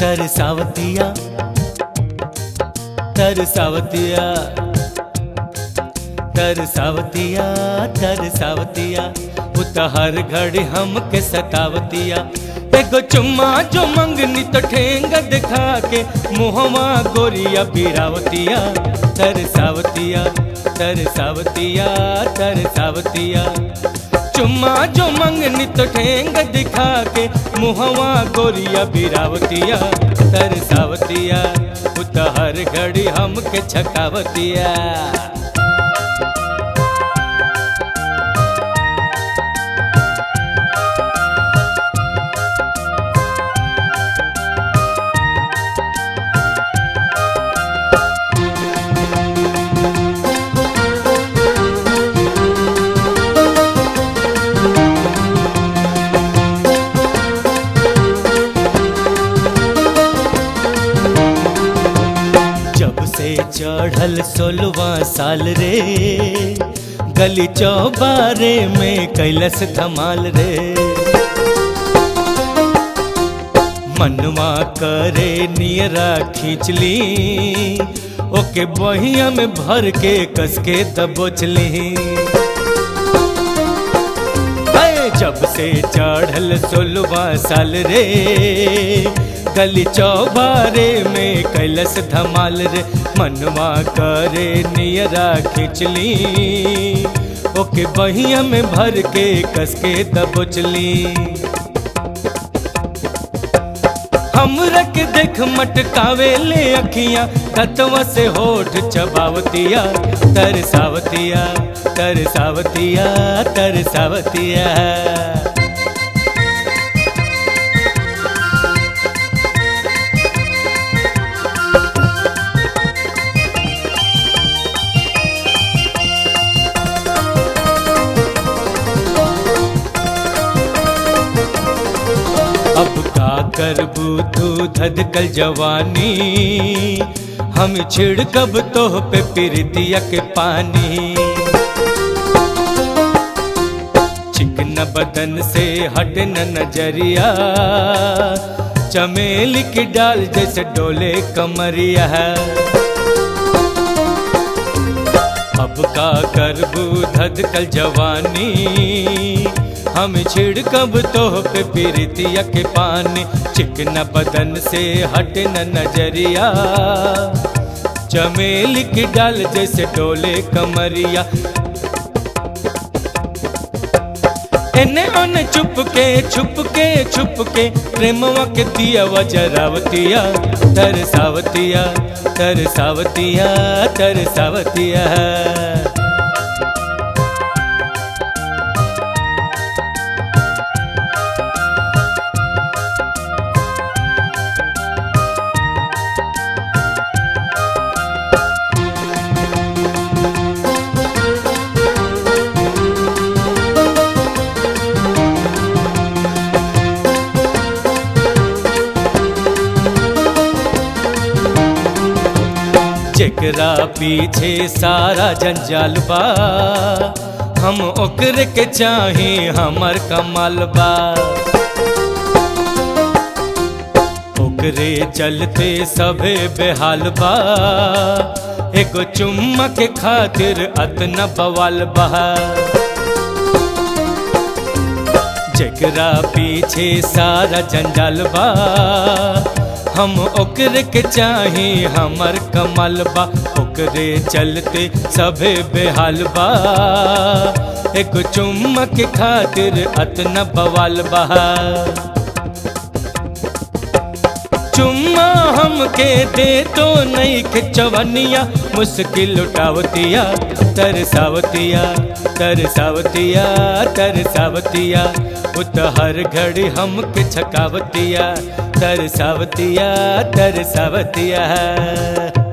तरसावतिया तरसावतिया तरसावतिया तरसावतिया उतहर घड़ी हमके सतावतिया। एगो चुम्मा जो मंगनी तो ठेंगा दिखा के मुहवा गोरिया बिरावतिया। तरसावतिया तरसावतिया तरसावतिया चुम्मा जो मंगनी तो ठेंगा दिखा के मुहवा गोरिया बिरावतिया। तरसावतिया उतहर घड़ी हमके छकावतिया। चढ़ल 16वां साल रे गली चौबारे में कैलस धमाल रे। मनवा करे नियरा खींचली ओके बहिया में भर के कसके दबोचली। जब से चढ़ल 16वां साल रे गली चौबारे में कैलस धमाल रे। मनवा करे नियरा खिंचली ओके बहिया में भर के कसके दबोचली। हमरा के देख मटकावे ले अखियां तत्वा से होठ चबावतिया। तरसावतिया तरसावतिया तरसावतिया अब का करबू तू धधकल जवानी हम छिड़कब तोह पे प्रीतिया के पानी। चिकन बदन से हटे न नजरिया चमेली की डाल जैसे डोले कमरिया। अब का करबू धधकल जवानी हम छिड़कब तोह पे प्रीतिया के पानी। चिकना बदन से हटे न नजरिया चमेली की डाल जैसे डोले कमरिया। एने ओने चुपके छुपके छुपके प्रेमवा के दिया जरावतिया। तरसावतिया तरसावतिया तरसावतिया जेकरा पीछे सारा जंजाल बा हम ओकरे के चाहे हमर कमाल बा। ओकरे चलते सबे बेहाल बा एगो चुम्मा के खातिर अतना बवाल बा। जेकरा पीछे सारा जंजाल बा हम ओकरे के चाहे हमर कमाल बा। ओकरे चलते सभे बेहाल बा एगो चुम्मा के खातिर अतना बवाल बा। चुम्मा हमके दे तो नहीं खिंचवनिया मुश्किल उठावतिया। तरसावतिया तरसावतिया तरसावतिया उतहर घड़ी हमके छकावतिया। तरसावतिया तरसावतिया